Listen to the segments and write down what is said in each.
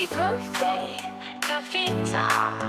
Happy birthday, Kavita.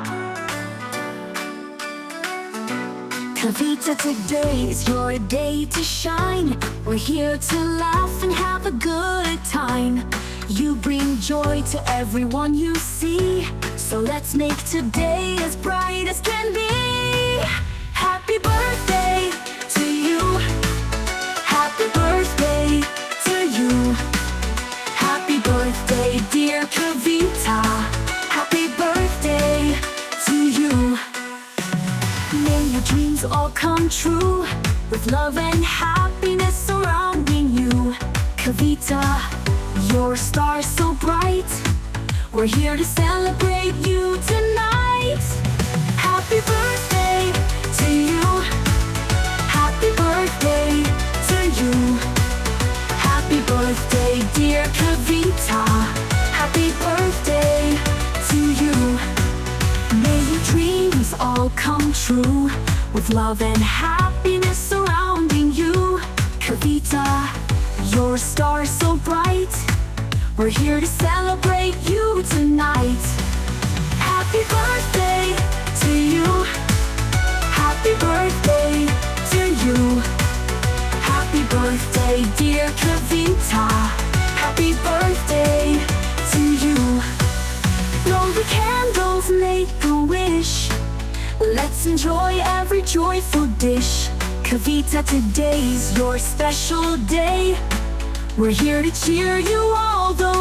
Kavita, today is your day to shine. We're here to laugh and have a good time. You bring joy to everyone you see, so let's make today as bright as can be. Happy birthday to you. Happy birthday to you. Happy birthday, dear Kavita. Happy birthday to you. May your dreams all come true, with love and happiness surrounding you. Kavita, your star so bright, we're here to celebrate you tonight. Happy birthday to you. Happy birthday to you. Happy birthday, dear Kavita. Happy birthday to you. May your dreams all come true, with love and happiness surrounding you. Kavita, your star so bright, we're here to celebrate you tonight. Happy birthday to you. Happy birthday to you. Happy birthday, dear Kavita. Happy birthday to you. Blow the candles, make a wish. Let's enjoy every joyful dish. Kavita, today's your special day. We're here to cheer you all the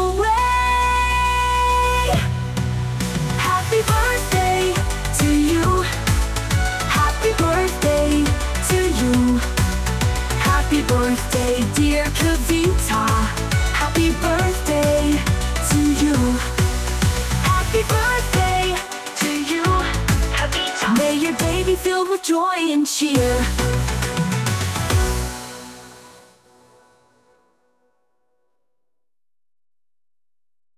way. Happy birthday to you. Happy birthday to you. Happy birthday, dear Kavita. Happy birthday to you. Happy birthday to you, Kavita. May your day be filled with joy and cheer.